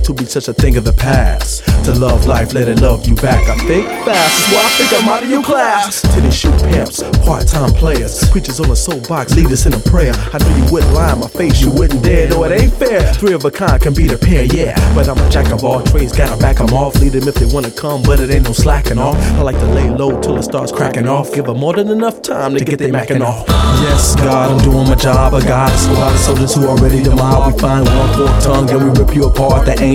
to be such a thing of the past. To love life, let it love you back. I think fast is why I think I'm out of your class. Titty shoot pimps, part-time players, preachers on a soapbox, lead us in a prayer. I knew you wouldn't lie in my face, you wouldn't dare. No, it ain't fair. Three of a kind can be the pair, yeah. But I'm a jack of all trades, gotta back them off. Lead them if they wanna come, but it ain't no slacking off. I like to lay low till it starts cracking off. Give them more than enough time to get their macking off. Yes, God, I'm doing my job. I got a lot of soldiers who are ready to mob. We find one forked tongue and we rip you apart. That ain't